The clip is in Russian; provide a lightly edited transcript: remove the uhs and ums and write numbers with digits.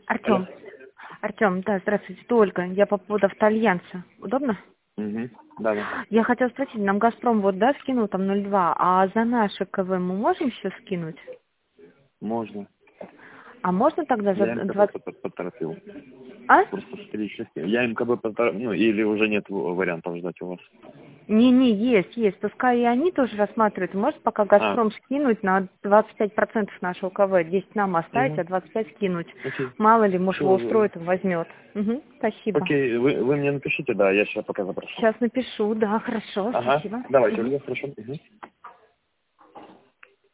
Артем. Артем, да, здравствуйте, это Ольга. Я по поводу автоальянса. Удобно? Угу. Да, да. Я хотела спросить, нам «Газпром» вот, да, скинул там 0,2, а за наши КВ мы можем еще скинуть? Можно. А можно тогда за Я МКБ 20... поторопил. А? Просто встречи. Я МКБ поторопил. Ну, или уже нет вариантов ждать у вас. Не, есть. Пускай и они тоже рассматривают. Может, пока А, «Газпром» скинуть на 25% нашего КВ. 10 нам оставить, а угу. 25 скинуть. Окей. Мало ли, может, его Все. устроит, он возьмет. Угу, спасибо. Окей, вы мне напишите, да, я сейчас пока запрошу. Сейчас напишу, да, хорошо, Ага. спасибо. Давайте, Мгм. Ольга, хорошо. Угу.